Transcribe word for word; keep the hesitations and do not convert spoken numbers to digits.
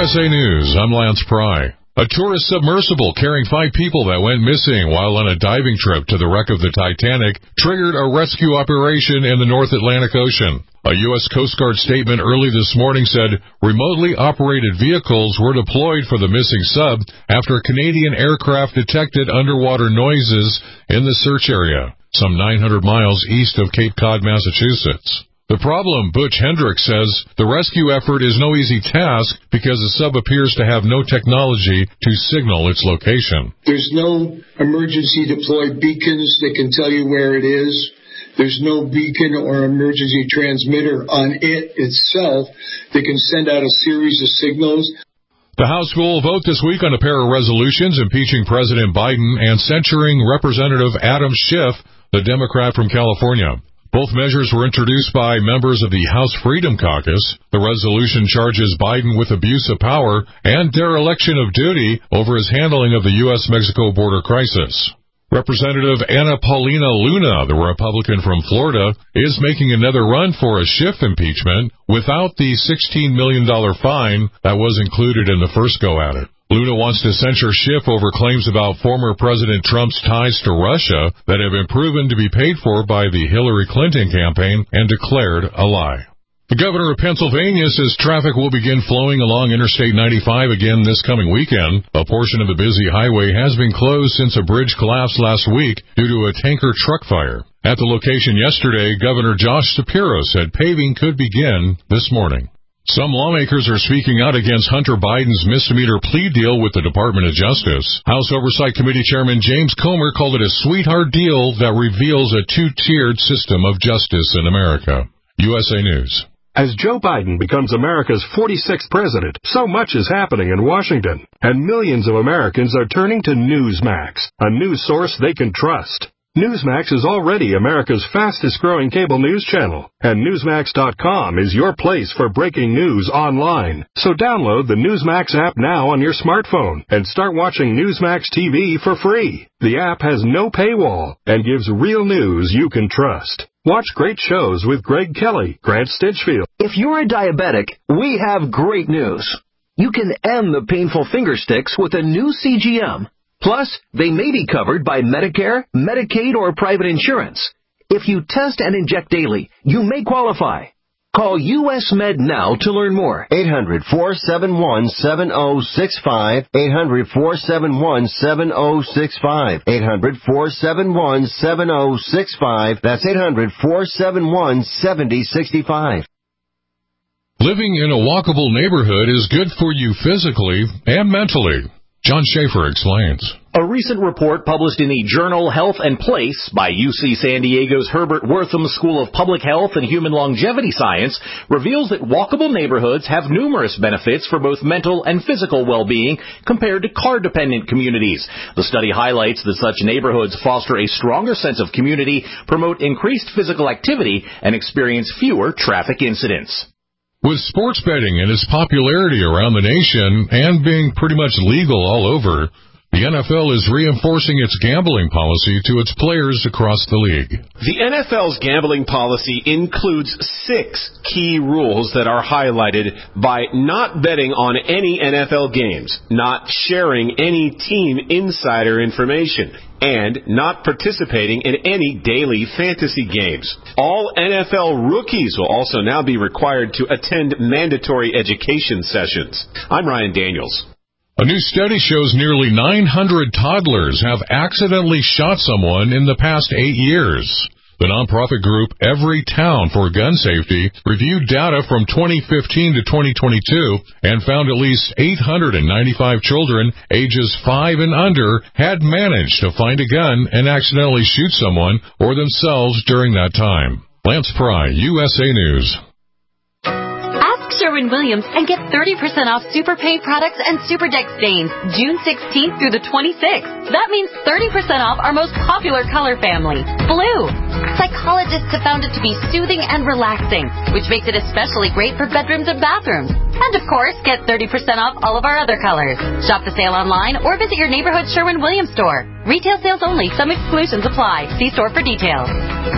S A News, I'm Lance Pry. A tourist submersible carrying five people that went missing while on a diving trip to the wreck of the Titanic triggered a rescue operation in the North Atlantic Ocean. A U S Coast Guard statement early this morning said remotely operated vehicles were deployed for the missing sub after a Canadian aircraft detected underwater noises in the search area, some nine hundred miles east of Cape Cod, Massachusetts. The problem, Butch Hendricks says, the rescue effort is no easy task because the sub appears to have no technology to signal its location. There's no emergency deployed beacons that can tell you where it is. There's no beacon or emergency transmitter on it itself that can send out a series of signals. The House will vote this week on a pair of resolutions impeaching President Biden and censuring Representative Adam Schiff, the Democrat from California. Both measures were introduced by members of the House Freedom Caucus. The resolution charges Biden with abuse of power and dereliction of duty over his handling of the U S Mexico border crisis. Representative Ana Paulina Luna, the Republican from Florida, is making another run for a Schiff impeachment without the sixteen million dollars fine that was included in the first go-at-it. Luna wants to censure Schiff over claims about former President Trump's ties to Russia that have been proven to be paid for by the Hillary Clinton campaign and declared a lie. The governor of Pennsylvania says traffic will begin flowing along Interstate ninety-five again this coming weekend. A portion of the busy highway has been closed since a bridge collapsed last week due to a tanker truck fire. At the location yesterday, Governor Josh Shapiro said paving could begin this morning. Some lawmakers are speaking out against Hunter Biden's misdemeanor plea deal with the Department of Justice. House Oversight Committee Chairman James Comer called it a sweetheart deal that reveals a two-tiered system of justice in America. U S A News. As Joe Biden becomes America's forty-sixth president, so much is happening in Washington, and millions of Americans are turning to Newsmax, a news source they can trust. Newsmax is already America's fastest-growing cable news channel, and Newsmax dot com is your place for breaking news online. So download the Newsmax app now on your smartphone and start watching Newsmax T V for free. The app has no paywall and gives real news you can trust. Watch great shows with Greg Kelly, Grant Stinchfield. If you're a diabetic, we have great news. You can end the painful finger sticks with a new C G M. Plus, they may be covered by Medicare, Medicaid, or private insurance. If you test and inject daily, you may qualify. Call U S Med now to learn more. eight hundred, four seven one, seven oh six five. eight hundred, four seven one, seven oh six five. eight hundred, four seven one, seven oh six five. That's eight hundred, four seven one, seven oh six five. Living in a walkable neighborhood is good for you physically and mentally. John Schaefer explains. A recent report published in the journal Health and Place by U C San Diego's Herbert Wertham School of Public Health and Human Longevity Science reveals that walkable neighborhoods have numerous benefits for both mental and physical well-being compared to car-dependent communities. The study highlights that such neighborhoods foster a stronger sense of community, promote increased physical activity, and experience fewer traffic incidents. With sports betting and its popularity around the nation and being pretty much legal all over, the N F L is reinforcing its gambling policy to its players across the league. The N F L's gambling policy includes six key rules that are highlighted by not betting on any N F L games, not sharing any team insider information, and not participating in any daily fantasy games. All N F L rookies will also now be required to attend mandatory education sessions. I'm Ryan Daniels. A new study shows nearly nine hundred toddlers have accidentally shot someone in the past eight years. The nonprofit group Every Town for Gun Safety reviewed data from twenty fifteen to twenty twenty-two and found at least eight hundred ninety-five children ages five and under had managed to find a gun and accidentally shoot someone or themselves during that time. Lance Pry, U S A News. Sherwin-Williams and get thirty percent off Super Paint products and Super Deck stains June sixteenth through the twenty-sixth. That means thirty percent off our most popular color family, blue. Psychologists have found it to be soothing and relaxing, which makes it especially great for bedrooms and bathrooms. And of course, get thirty percent off all of our other colors. Shop the sale online or visit your neighborhood Sherwin-Williams store. Retail sales only. Some exclusions apply. See store for details.